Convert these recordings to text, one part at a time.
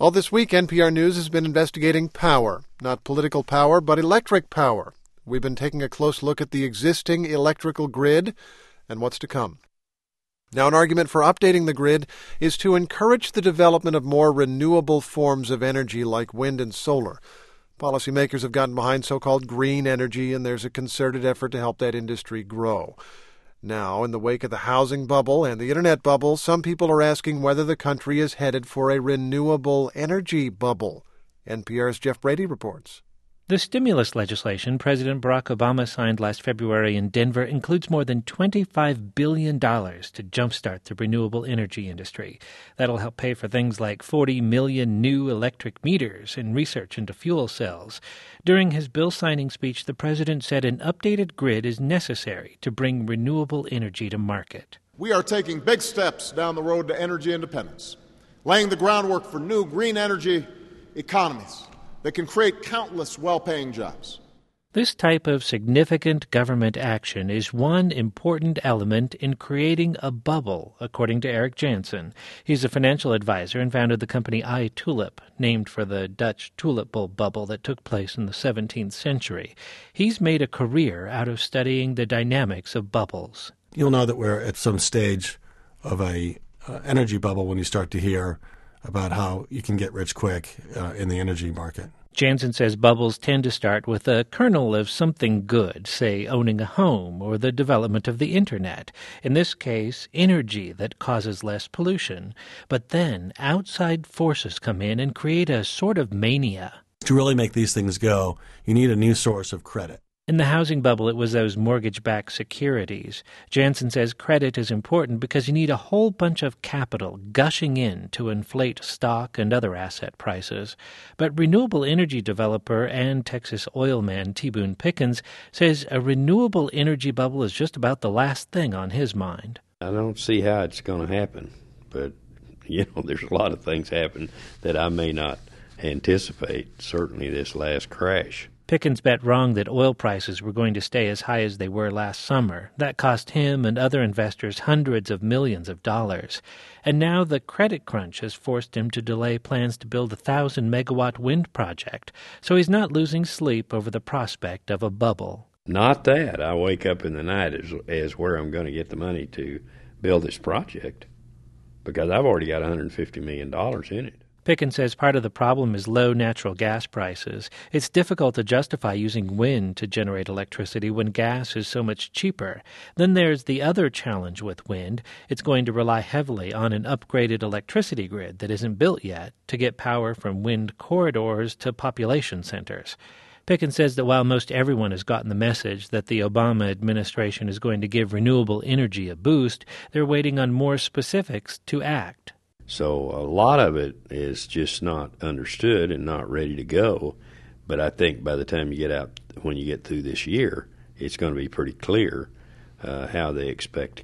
Well, this week, NPR News has been investigating power. Not political power, but electric power. We've been taking a close look at the existing electrical grid and what's to come. Now, an argument for updating the grid is to encourage the development of more renewable forms of energy like wind and solar. Policymakers have gotten behind so-called green energy, and there's a concerted effort to help that industry grow. Now, in the wake of the housing bubble and the internet bubble, some people are asking whether the country is headed for a renewable energy bubble. NPR's Jeff Brady reports. The stimulus legislation President Barack Obama signed last February in Denver includes more than $25 billion to jumpstart the renewable energy industry. That'll help pay for things like 40 million new electric meters and research into fuel cells. During his bill signing speech, the president said an updated grid is necessary to bring renewable energy to market. We are taking big steps down the road to energy independence, laying the groundwork for new green energy economies that can create countless well-paying jobs. This type of significant government action is one important element in creating a bubble, according to Eric Janssen. He's a financial advisor and founded the company iTulip, named for the Dutch tulip bulb bubble that took place in the 17th century. He's made a career out of studying the dynamics of bubbles. You'll know that we're at some stage of a energy bubble when you start to hear about how you can get rich quick in the energy market. Janssen says bubbles tend to start with a kernel of something good, say owning a home or the development of the Internet. In this case, energy that causes less pollution. But then outside forces come in and create a sort of mania. To really make these things go, you need a new source of credit. In the housing bubble, it was those mortgage-backed securities. Janssen says credit is important because you need a whole bunch of capital gushing in to inflate stock and other asset prices. But renewable energy developer and Texas oil man T. Boone Pickens says a renewable energy bubble is just about the last thing on his mind. I don't see how it's going to happen, but, there's a lot of things happen that I may not anticipate, certainly this last crash. Pickens bet wrong that oil prices were going to stay as high as they were last summer. That cost him and other investors hundreds of millions of dollars. And now the credit crunch has forced him to delay plans to build a 1,000-megawatt wind project, so he's not losing sleep over the prospect of a bubble. Not that. I wake up in the night as where I'm going to get the money to build this project, because I've already got $150 million in it. Pickens says part of the problem is low natural gas prices. It's difficult to justify using wind to generate electricity when gas is so much cheaper. Then there's the other challenge with wind. It's going to rely heavily on an upgraded electricity grid that isn't built yet to get power from wind corridors to population centers. Pickens says that while most everyone has gotten the message that the Obama administration is going to give renewable energy a boost, they're waiting on more specifics to act. So a lot of it is just not understood and not ready to go. But I think by the time you get out, when you get through this year, it's going to be pretty clear how they expect,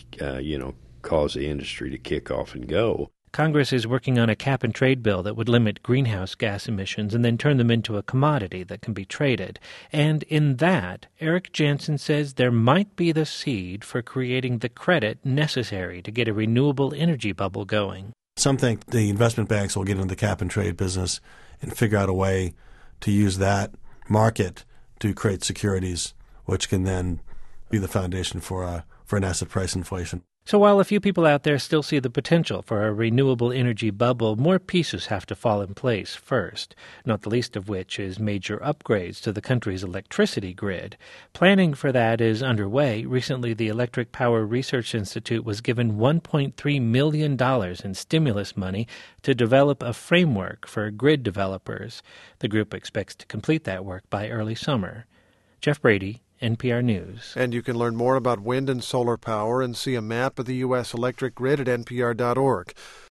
cause the industry to kick off and go. Congress is working on a cap-and-trade bill that would limit greenhouse gas emissions and then turn them into a commodity that can be traded. And in that, Eric Janssen says there might be the seed for creating the credit necessary to get a renewable energy bubble going. Some think the investment banks will get into the cap-and-trade business and figure out a way to use that market to create securities, which can then be the foundation for an asset price inflation. So while a few people out there still see the potential for a renewable energy bubble, more pieces have to fall in place first, not the least of which is major upgrades to the country's electricity grid. Planning for that is underway. Recently, the Electric Power Research Institute was given $1.3 million in stimulus money to develop a framework for grid developers. The group expects to complete that work by early summer. Jeff Brady, NPR News. And you can learn more about wind and solar power and see a map of the U.S. electric grid at npr.org.